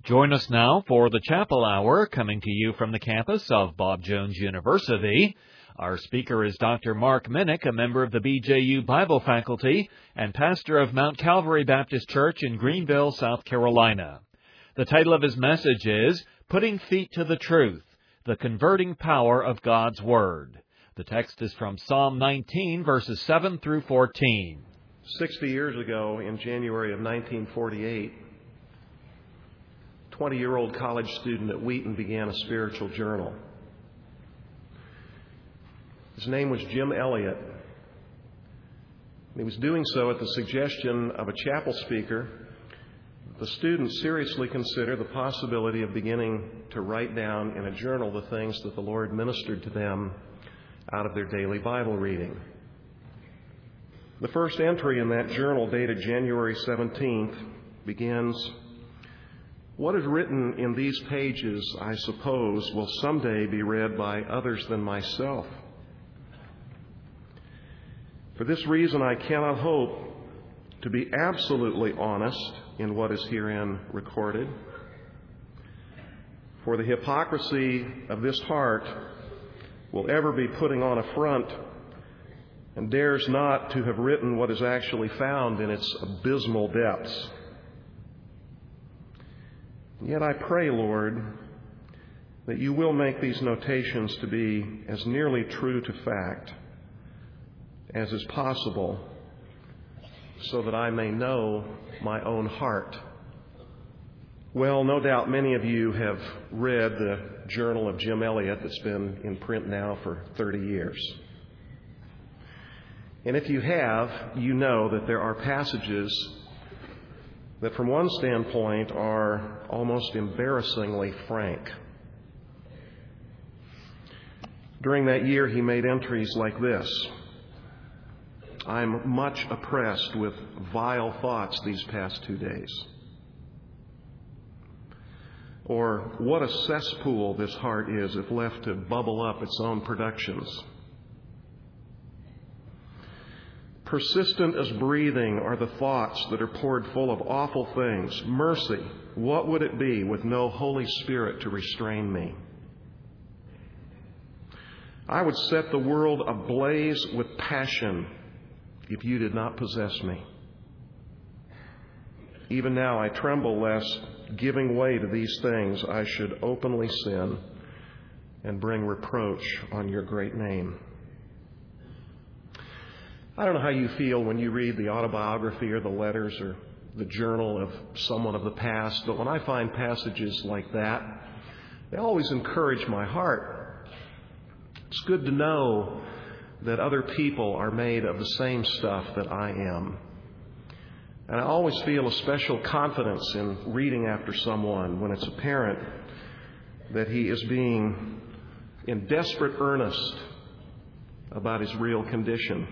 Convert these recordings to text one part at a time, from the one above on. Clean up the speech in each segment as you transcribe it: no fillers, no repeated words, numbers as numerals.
Join us now for the Chapel Hour, coming to you from the campus of Bob Jones University. Our speaker is Dr. Mark Minnick, a member of the BJU Bible faculty and pastor of Mount Calvary Baptist Church in Greenville, South Carolina. The title of his message is Putting Feet to the Truth, the Converting Power of God's Word. The text is from Psalm 19, verses 7 through 14. 60 years ago, in January of 1948, 20-year-old college student at Wheaton began a spiritual journal. His name was Jim Elliott. He was doing so at the suggestion of a chapel speaker. The students seriously considered the possibility of beginning to write down in a journal the things that the Lord ministered to them out of their daily Bible reading. The first entry in that journal, dated January 17th, begins, "What is written in these pages, I suppose, will someday be read by others than myself. For this reason, I cannot hope to be absolutely honest in what is herein recorded. For the hypocrisy of this heart will ever be putting on a front and dares not to have written what is actually found in its abysmal depths. Yet I pray, Lord, that you will make these notations to be as nearly true to fact as is possible, so that I may know my own heart." Well, no doubt many of you have read the journal of Jim Elliott that's been in print now for 30 years. And if you have, you know that there are passages that from one standpoint are almost embarrassingly frank. During that year, he made entries like this: "I'm much oppressed with vile thoughts these past 2 days." Or, "What a cesspool this heart is if left to bubble up its own productions." "Persistent as breathing are the thoughts that are poured full of awful things. Mercy, what would it be with no Holy Spirit to restrain me? I would set the world ablaze with passion if you did not possess me. Even now I tremble lest, giving way to these things, I should openly sin and bring reproach on your great name." I don't know how you feel when you read the autobiography or the letters or the journal of someone of the past, but when I find passages like that, they always encourage my heart. It's good to know that other people are made of the same stuff that I am. And I always feel a special confidence in reading after someone when it's apparent that he is being in desperate earnest about his real condition.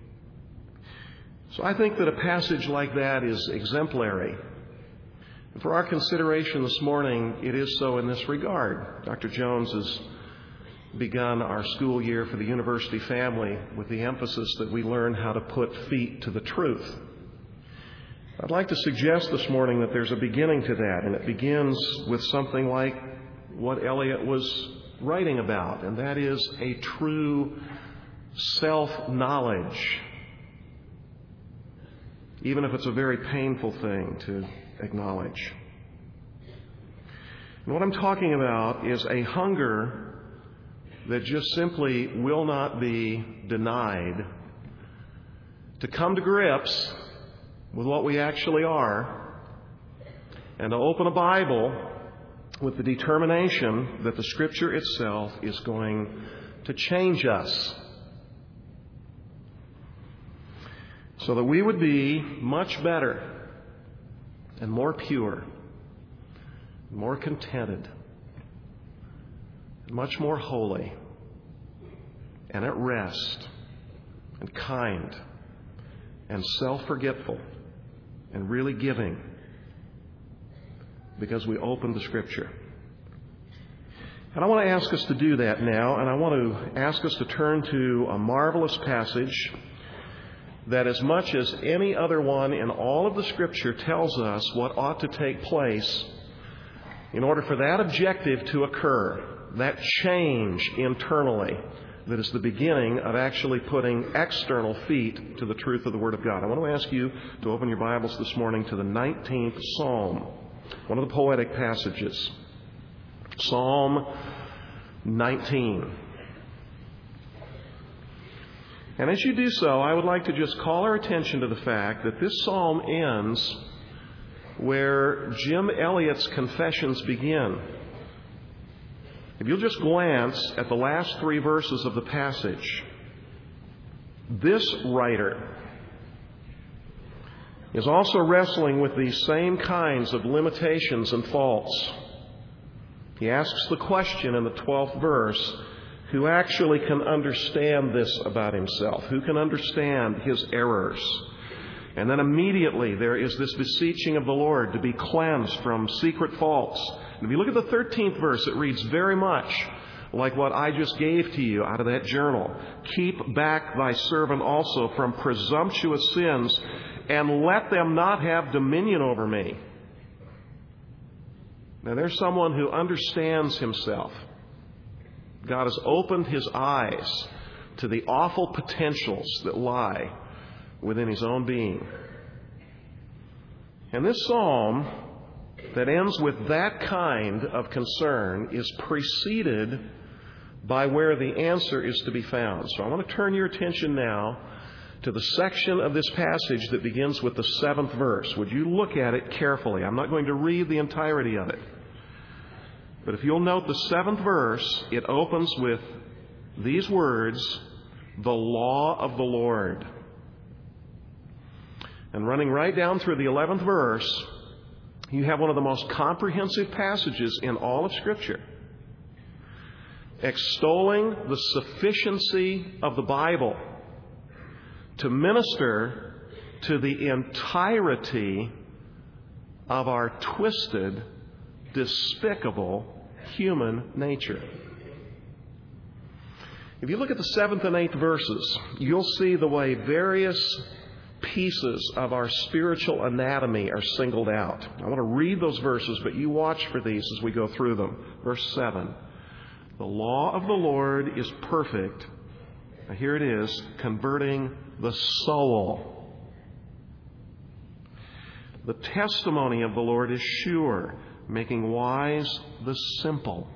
So I think that a passage like that is exemplary. And for our consideration this morning, it is so in this regard. Dr. Jones has begun our school year for the university family with the emphasis that we learn how to put feet to the truth. I'd like to suggest this morning that there's a beginning to that, and it begins with something like what Eliot was writing about, and that is a true self-knowledge, even if it's a very painful thing to acknowledge. And what I'm talking about is a hunger that just simply will not be denied to come to grips with what we actually are and to open a Bible with the determination that the Scripture itself is going to change us so that we would be much better and more pure, more contented, much more holy, and at rest, and kind, and self-forgetful, and really giving, because we opened the Scripture. And I want to ask us to do that now, and I want to ask us to turn to a marvelous passage that, as much as any other one in all of the Scripture, tells us what ought to take place in order for that objective to occur, that change internally, that is the beginning of actually putting external feet to the truth of the Word of God. I want to ask you to open your Bibles this morning to the 19th Psalm, one of the poetic passages. Psalm 19. And as you do so, I would like to just call our attention to the fact that this psalm ends where Jim Elliot's Confessions begin. If you'll just glance at the last 3 verses of the passage, this writer is also wrestling with these same kinds of limitations and faults. He asks the question in the 12th verse, who actually can understand this about himself? Who can understand his errors? And then immediately there is this beseeching of the Lord to be cleansed from secret faults. And if you look at the 13th verse, it reads very much like what I just gave to you out of that journal. Keep back thy servant also from presumptuous sins, and let them not have dominion over me. Now there's someone who understands himself. God has opened his eyes to the awful potentials that lie within his own being. And this psalm that ends with that kind of concern is preceded by where the answer is to be found. So I want to turn your attention now to the section of this passage that begins with the 7th verse. Would you look at it carefully? I'm not going to read the entirety of it. But if you'll note the 7th verse, it opens with these words, the law of the Lord. And running right down through the 11th verse, you have one of the most comprehensive passages in all of Scripture, extolling the sufficiency of the Bible to minister to the entirety of our twisted, despicable human nature. If you look at the 7th and 8th verses, you'll see the way various pieces of our spiritual anatomy are singled out. I want to read those verses, but you watch for these as we go through them. Verse 7. The law of the Lord is perfect. Now here it is, converting the soul. The testimony of the Lord is sure, making wise the simple.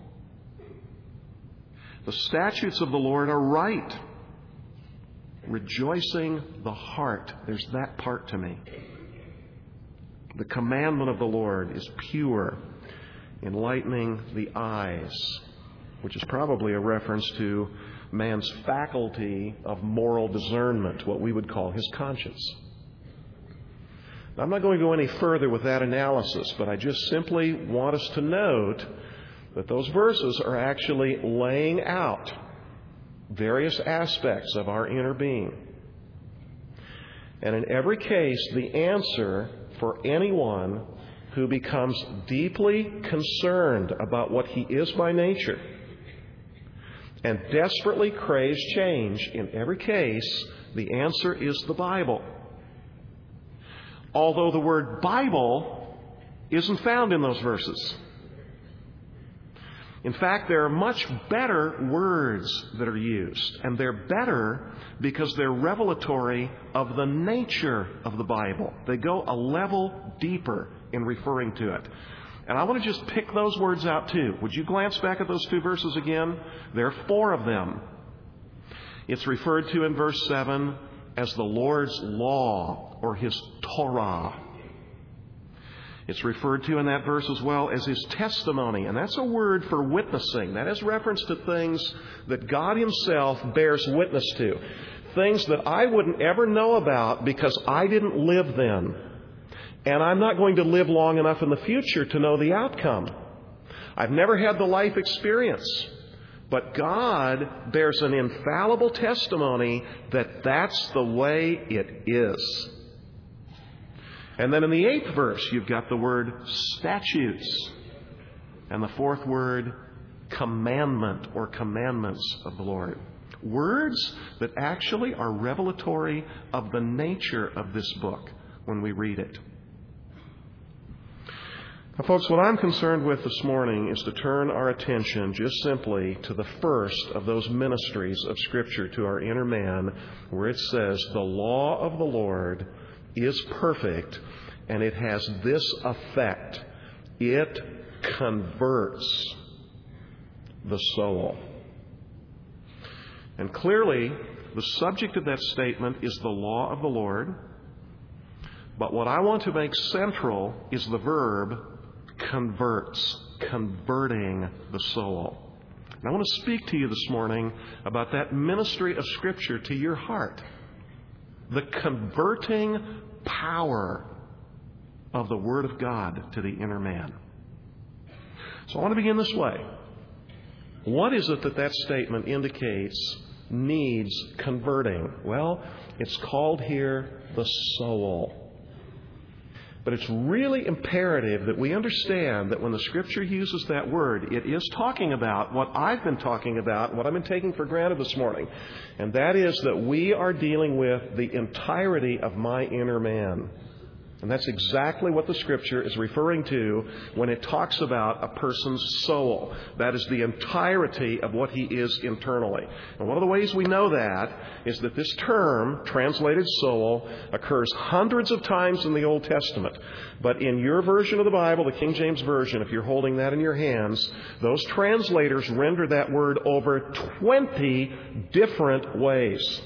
The statutes of the Lord are right, rejoicing the heart. There's that part to me. The commandment of the Lord is pure, enlightening the eyes, which is probably a reference to man's faculty of moral discernment, what we would call his conscience. Now, I'm not going to go any further with that analysis, but I just simply want us to note that those verses are actually laying out various aspects of our inner being. And in every case, the answer for anyone who becomes deeply concerned about what he is by nature and desperately craves change, in every case, the answer is the Bible. Although the word Bible isn't found in those verses. In fact, there are much better words that are used, and they're better because they're revelatory of the nature of the Bible. They go a level deeper in referring to it. And I want to just pick those words out too. Would you glance back at those 2 verses again? There are 4 of them. It's referred to in verse 7 as the Lord's law or His Torah. It's referred to in that verse as well as His testimony. And that's a word for witnessing. That is reference to things that God Himself bears witness to. Things that I wouldn't ever know about because I didn't live then. And I'm not going to live long enough in the future to know the outcome. I've never had the life experience. But God bears an infallible testimony that that's the way it is. And then in the 8th verse, you've got the word statutes. And the 4th word, commandment or commandments of the Lord. Words that actually are revelatory of the nature of this book when we read it. Now, folks, what I'm concerned with this morning is to turn our attention just simply to the first of those ministries of Scripture to our inner man, where it says, the law of the Lord is perfect, and it has this effect. It converts the soul. And clearly, the subject of that statement is the law of the Lord. But what I want to make central is the verb converts, converting the soul. And I want to speak to you this morning about that ministry of Scripture to your heart. The converting power of the Word of God to the inner man. So I want to begin this way. What is it that statement indicates needs converting? Well, it's called here the soul. But it's really imperative that we understand that when the Scripture uses that word, it is talking about what I've been talking about, what I've been taking for granted this morning. And that is that we are dealing with the entirety of my inner man. And that's exactly what the Scripture is referring to when it talks about a person's soul. That is the entirety of what he is internally. And one of the ways we know that is that this term, translated soul, occurs hundreds of times in the Old Testament. But in your version of the Bible, the King James Version, if you're holding that in your hands, those translators render that word over 20 different ways.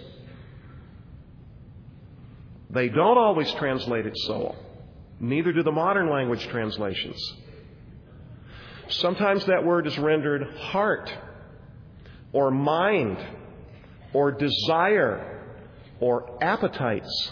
They don't always translate it soul. Neither do the modern language translations. Sometimes that word is rendered heart, or mind, or desire, or appetites.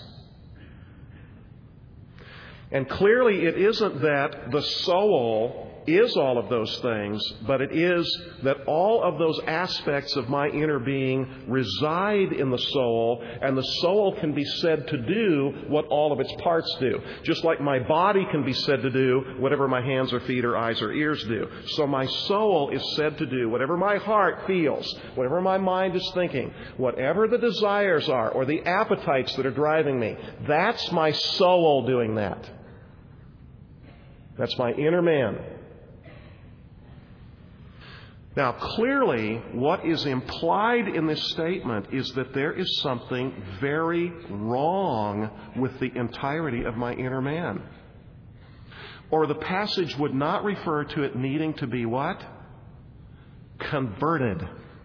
And clearly it isn't that the soul is all of those things, but it is that all of those aspects of my inner being reside in the soul, and the soul can be said to do what all of its parts do. Just like my body can be said to do whatever my hands or feet or eyes or ears do. So my soul is said to do whatever my heart feels, whatever my mind is thinking, whatever the desires are or the appetites that are driving me. That's my soul doing that. That's my inner man. Now, clearly, what is implied in this statement is that there is something very wrong with the entirety of my inner man. Or the passage would not refer to it needing to be what? Converted.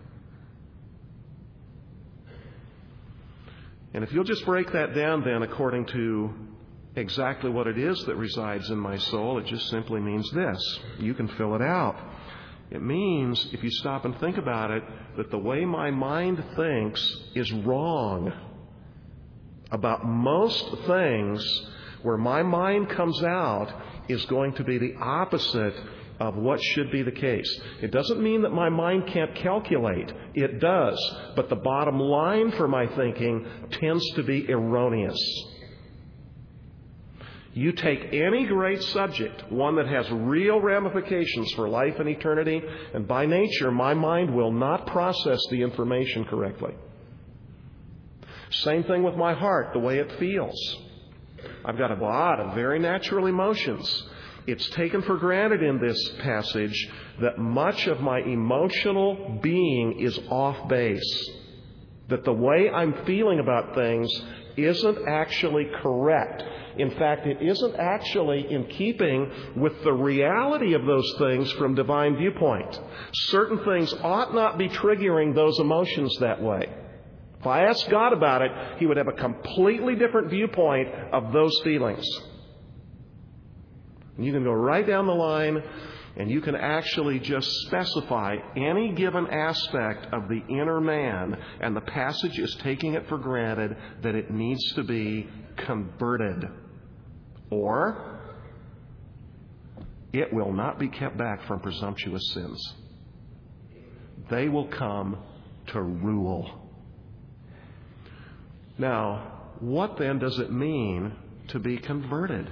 And if you'll just break that down then according to exactly what it is that resides in my soul, it just simply means this. You can fill it out. It means, if you stop and think about it, that the way my mind thinks is wrong about most things. Where my mind comes out is going to be the opposite of what should be the case. It doesn't mean that my mind can't calculate. It does. But the bottom line for my thinking tends to be erroneous. You take any great subject, one that has real ramifications for life and eternity, and by nature, my mind will not process the information correctly. Same thing with my heart, the way it feels. I've got a lot of very natural emotions. It's taken for granted in this passage that much of my emotional being is off base. That the way I'm feeling about things isn't actually correct. In fact, it isn't actually in keeping with the reality of those things from divine viewpoint. Certain things ought not be triggering those emotions that way. If I asked God about it, He would have a completely different viewpoint of those feelings. You can go right down the line and you can actually just specify any given aspect of the inner man, and the passage is taking it for granted that it needs to be converted. Or it will not be kept back from presumptuous sins. They will come to rule. Now, what then does it mean to be converted?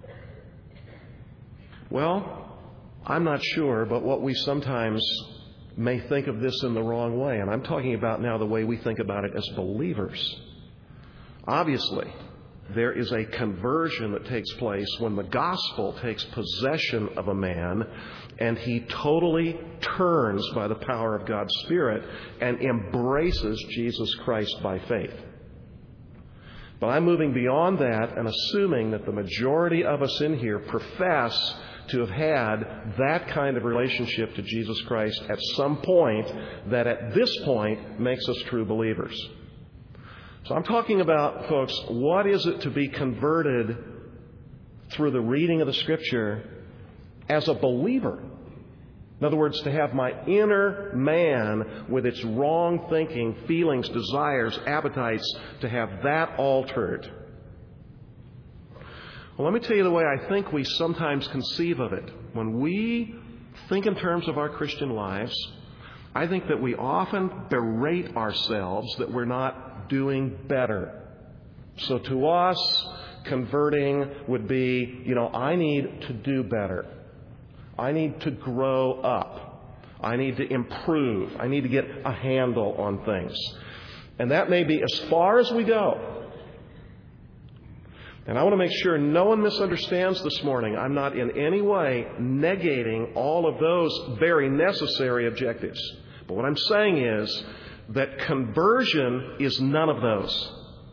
Well, I'm not sure, but what we sometimes may think of this in the wrong way, and I'm talking about now the way we think about it as believers. Obviously, there is a conversion that takes place when the gospel takes possession of a man and he totally turns by the power of God's Spirit and embraces Jesus Christ by faith. But I'm moving beyond that and assuming that the majority of us in here profess to have had that kind of relationship to Jesus Christ at some point that at this point makes us true believers. So I'm talking about, folks, what is it to be converted through the reading of the Scripture as a believer? In other words, to have my inner man with its wrong thinking, feelings, desires, appetites, to have that altered. Well, let me tell you the way I think we sometimes conceive of it. When we think in terms of our Christian lives, I think that we often berate ourselves that we're not doing better. So to us, converting would be, I need to do better. I need to grow up. I need to improve. I need to get a handle on things. And that may be as far as we go. And I want to make sure no one misunderstands this morning. I'm not in any way negating all of those very necessary objectives. But what I'm saying is that conversion is none of those.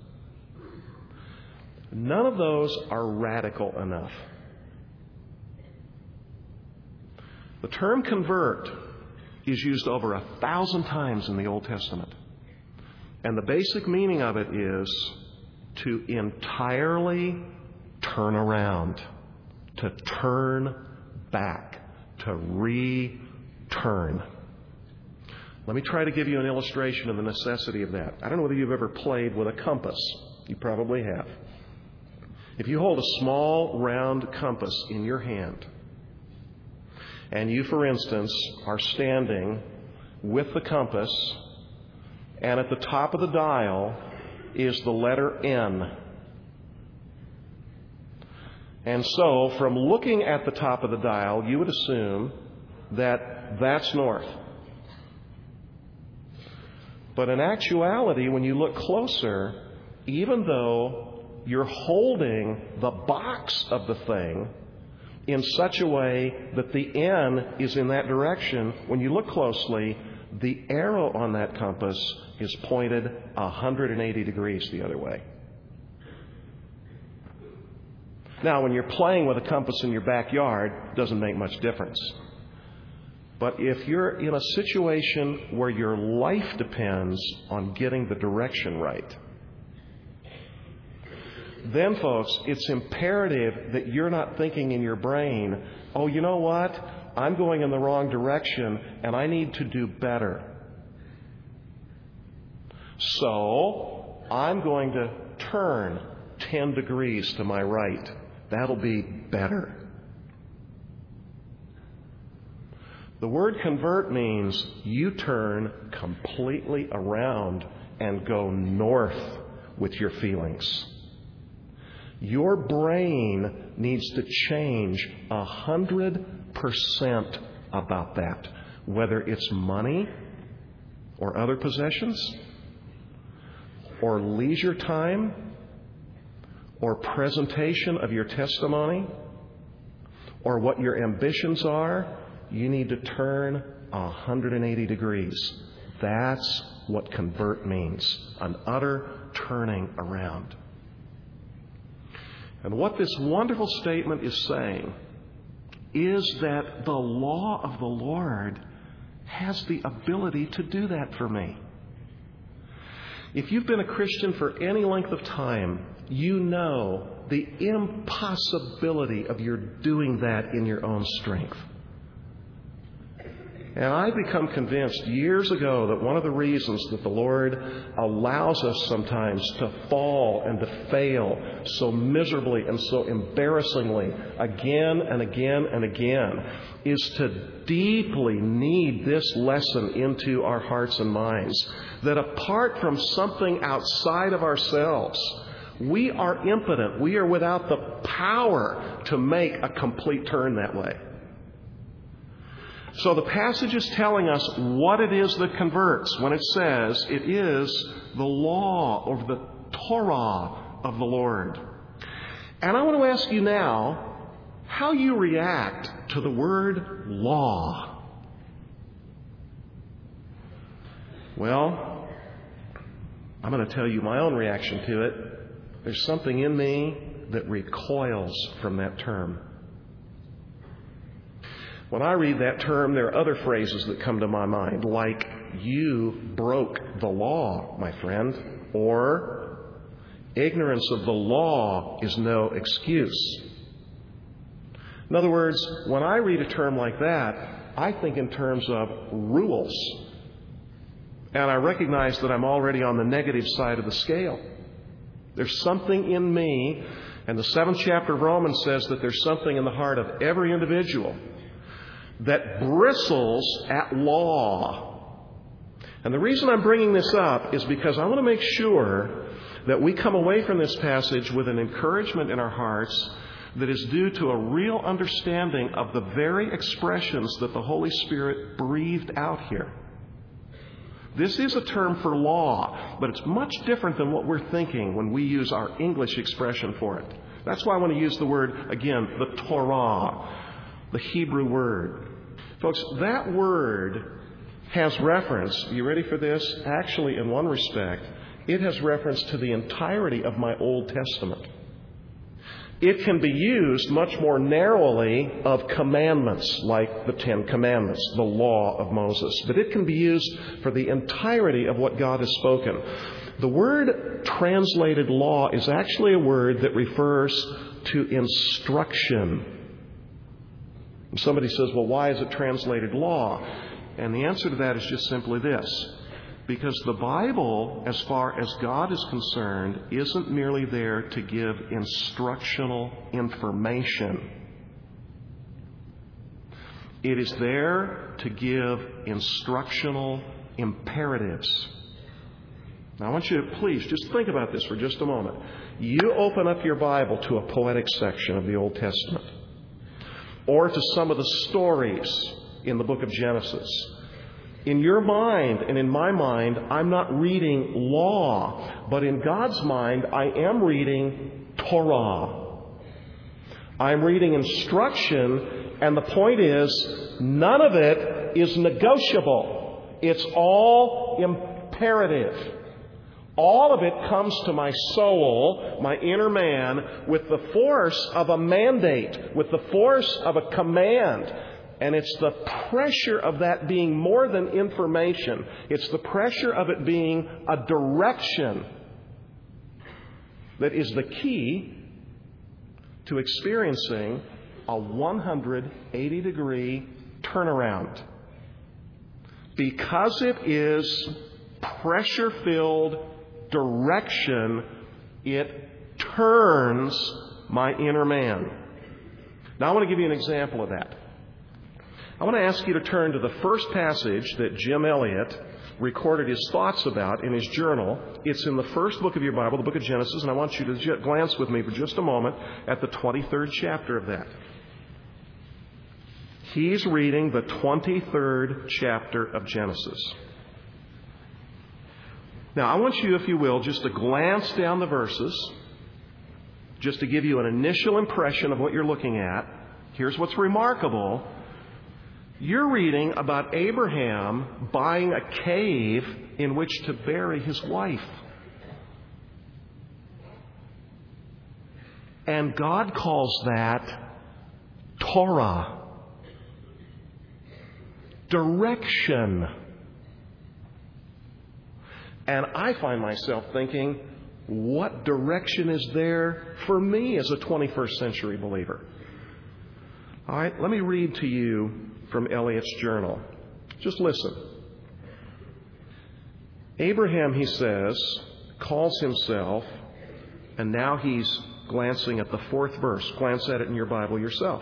None of those are radical enough. The term convert is used over 1,000 times in the Old Testament. And the basic meaning of it is to entirely turn around, to turn back, to return. Let me try to give you an illustration of the necessity of that. I don't know whether you've ever played with a compass. You probably have. If you hold a small round compass in your hand, and you, for instance, are standing with the compass, and at the top of the dial is the letter N. And so, from looking at the top of the dial, you would assume that that's north. But in actuality, when you look closer, even though you're holding the box of the thing in such a way that the N is in that direction, when you look closely, the arrow on that compass is pointed 180 degrees the other way. Now, when you're playing with a compass in your backyard, it doesn't make much difference. But if you're in a situation where your life depends on getting the direction right, then, folks, it's imperative that you're not thinking in your brain, oh, you know what? I'm going in the wrong direction and I need to do better. So, I'm going to turn 10 degrees to my right. That'll be better. The word convert means you turn completely around and go north with your feelings. Your brain needs to change 100% about that, whether it's money or other possessions or leisure time or presentation of your testimony or what your ambitions are. You need to turn 180 degrees. That's what convert means, an utter turning around. And what this wonderful statement is saying is that the law of the Lord has the ability to do that for me. If you've been a Christian for any length of time, you know the impossibility of your doing that in your own strength. And I've become convinced years ago that one of the reasons that the Lord allows us sometimes to fall and to fail so miserably and so embarrassingly again and again and again is to deeply knead this lesson into our hearts and minds, that apart from something outside of ourselves, we are impotent. We are without the power to make a complete turn that way. So the passage is telling us what it is that converts when it says it is the law or the Torah of the Lord. And I want to ask you now how you react to the word law. Well, I'm going to tell you my own reaction to it. There's something in me that recoils from that term. When I read that term, there are other phrases that come to my mind, like, you broke the law, my friend, or ignorance of the law is no excuse. In other words, when I read a term like that, I think in terms of rules. And I recognize that I'm already on the negative side of the scale. There's something in me, and the 7th chapter of Romans says that there's something in the heart of every individual that bristles at law. And the reason I'm bringing this up is because I want to make sure that we come away from this passage with an encouragement in our hearts that is due to a real understanding of the very expressions that the Holy Spirit breathed out here. This is a term for law, but it's much different than what we're thinking when we use our English expression for it. That's why I want to use the word, again, the Torah, the Hebrew word. Folks, that word has reference, you ready for this? Actually, in one respect, it has reference to the entirety of my Old Testament. It can be used much more narrowly of commandments, like the 10 Commandments, the law of Moses. But it can be used for the entirety of what God has spoken. The word translated law is actually a word that refers to instruction. And somebody says, well, why is it translated law? And the answer to that is just simply this. Because the Bible, as far as God is concerned, isn't merely there to give instructional information. It is there to give instructional imperatives. Now, I want you to please just think about this for just a moment. You open up your Bible to a poetic section of the Old Testament, or to some of the stories in the book of Genesis. In your mind and in my mind, I'm not reading law, but in God's mind, I am reading Torah. I'm reading instruction, and the point is, none of it is negotiable. It's all imperative. All of it comes to my soul, my inner man, with the force of a mandate, with the force of a command. And it's the pressure of that being more than information. It's the pressure of it being a direction that is the key to experiencing a 180-degree turnaround. Because it is pressure-filled direction, it turns my inner man. Now, I want to give you an example of that. I want to ask you to turn to the first passage that Jim Elliot recorded his thoughts about in his journal. It's in the first book of your Bible, the book of Genesis, and I want you to glance with me for just a moment at the 23rd chapter of that. He's reading the 23rd chapter of Genesis. Now, I want you, if you will, just to glance down the verses, just to give you an initial impression of what you're looking at. Here's what's remarkable. You're reading about Abraham buying a cave in which to bury his wife. And God calls that Torah. Direction. And I find myself thinking, what direction is there for me as a 21st century believer? All right, let me read to you from Eliot's journal. Just listen. Abraham, he says, calls himself, and now he's glancing at the 4th verse. Glance at it in your Bible yourself.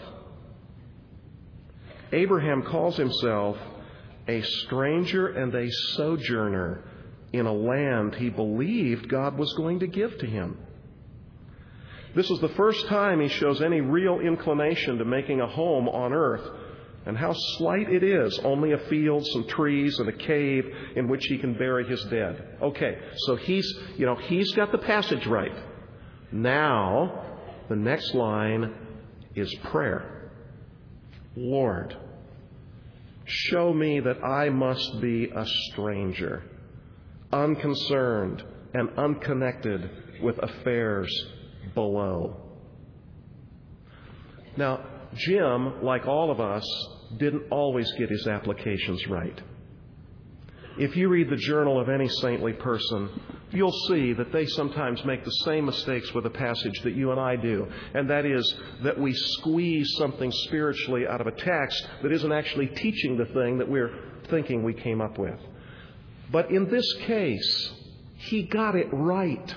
Abraham calls himself a stranger and a sojourner in a land he believed God was going to give to him. This is the first time he shows any real inclination to making a home on earth. And how slight it is, only a field, some trees, and a cave in which he can bury his dead. Okay, so he's got the passage right. Now, the next line is prayer. Lord, show me that I must be a stranger, unconcerned and unconnected with affairs below. Now, Jim, like all of us, didn't always get his applications right. If you read the journal of any saintly person, you'll see that they sometimes make the same mistakes with a passage that you and I do, and that is that we squeeze something spiritually out of a text that isn't actually teaching the thing that we're thinking we came up with. But in this case, he got it right.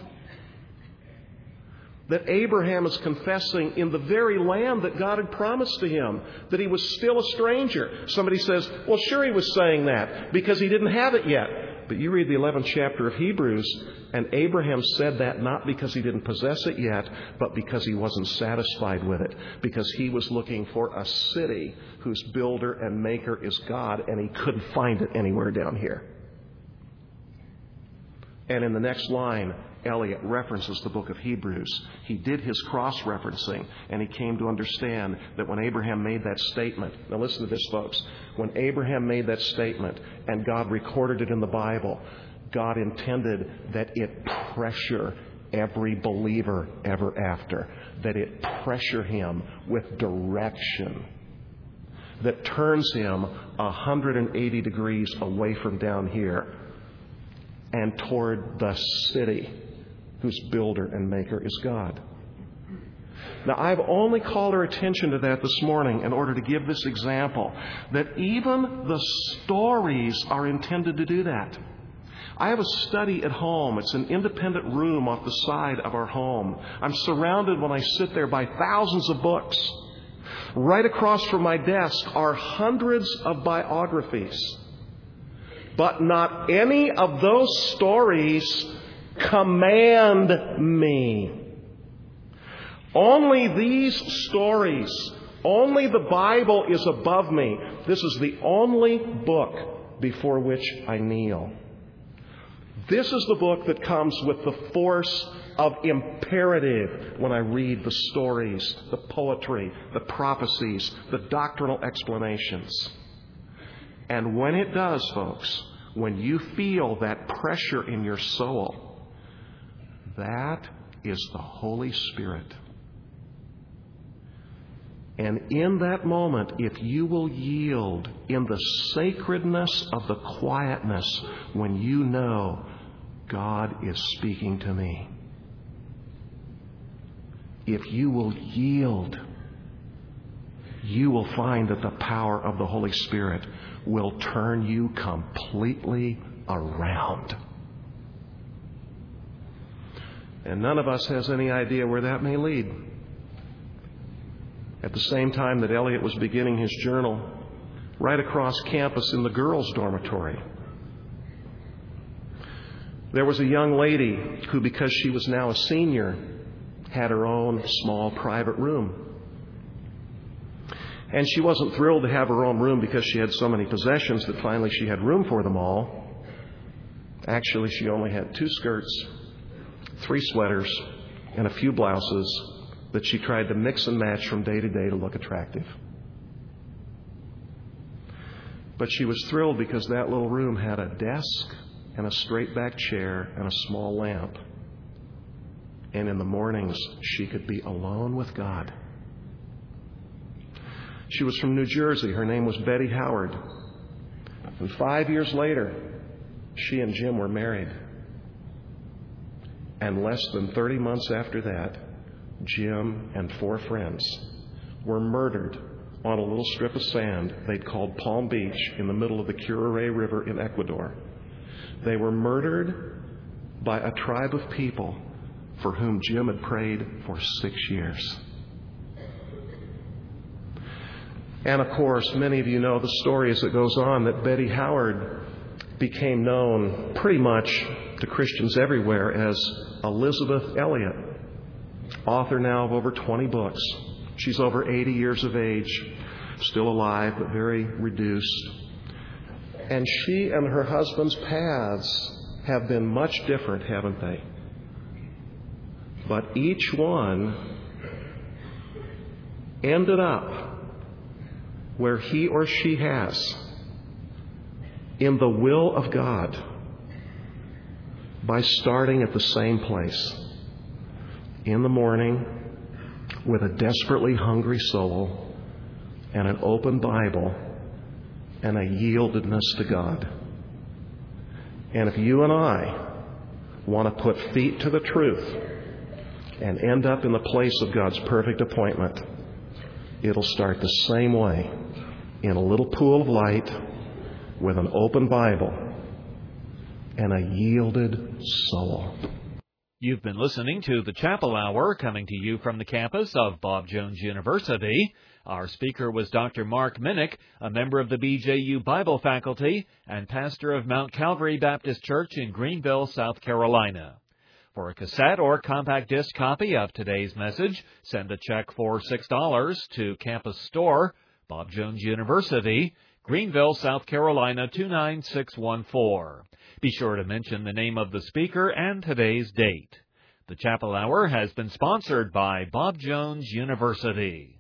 That Abraham is confessing in the very land that God had promised to him, that he was still a stranger. Somebody says, well, sure he was saying that because he didn't have it yet. But you read the 11th chapter of Hebrews, and Abraham said that not because he didn't possess it yet, but because he wasn't satisfied with it. Because he was looking for a city whose builder and maker is God, and he couldn't find it anywhere down here. And in the next line, Eliot references the book of Hebrews. He did his cross-referencing, and he came to understand that when Abraham made that statement, now listen to this, folks, when Abraham made that statement and God recorded it in the Bible, God intended that it pressure every believer ever after, that it pressure him with direction that turns him 180 degrees away from down here and toward the city whose builder and maker is God. Now, I've only called our attention to that this morning in order to give this example, that even the stories are intended to do that. I have a study at home. It's an independent room off the side of our home. I'm surrounded when I sit there by thousands of books. Right across from my desk are hundreds of biographies. But not any of those stories command me. Only these stories, only the Bible is above me. This is the only book before which I kneel. This is the book that comes with the force of imperative when I read the stories, the poetry, the prophecies, the doctrinal explanations. And when it does, folks, when you feel that pressure in your soul, that is the Holy Spirit. And in that moment, if you will yield in the sacredness of the quietness, when you know God is speaking to me, if you will yield, you will find that the power of the Holy Spirit will turn you completely around. And none of us has any idea where that may lead. At the same time that Eliot was beginning his journal, right across campus in the girls' dormitory, there was a young lady who, because she was now a senior, had her own small private room. And she wasn't thrilled to have her own room because she had so many possessions that finally she had room for them all. Actually, she only had 2 skirts, 3 sweaters, and a few blouses that she tried to mix and match from day to day to look attractive. But she was thrilled because that little room had a desk and a straight back chair and a small lamp. And in the mornings, she could be alone with God. She was from New Jersey. Her name was Betty Howard. And 5 years later, she and Jim were married. And less than 30 months after that, Jim and 4 friends were murdered on a little strip of sand they'd called Palm Beach in the middle of the Curare River in Ecuador. They were murdered by a tribe of people for whom Jim had prayed for 6 years. And of course, many of you know the story as it goes on that Betty Howard became known pretty much to Christians everywhere as Elisabeth Elliot, author now of over 20 books. She's over 80 years of age, still alive, but very reduced. And she and her husband's paths have been much different, haven't they? But each one ended up where he or she has, in the will of God, by starting at the same place, in the morning, with a desperately hungry soul and an open Bible and a yieldedness to God. And if you and I want to put feet to the truth and end up in the place of God's perfect appointment, it'll start the same way, in a little pool of light with an open Bible and a yielded soul. You've been listening to the Chapel Hour, coming to you from the campus of Bob Jones University. Our speaker was Dr. Mark Minnick, a member of the BJU Bible faculty and pastor of Mount Calvary Baptist Church in Greenville, South Carolina. For a cassette or compact disc copy of today's message, send a check for $6 to Campus Store, Bob Jones University, Greenville, South Carolina 29614. Be sure to mention the name of the speaker and today's date. The Chapel Hour has been sponsored by Bob Jones University.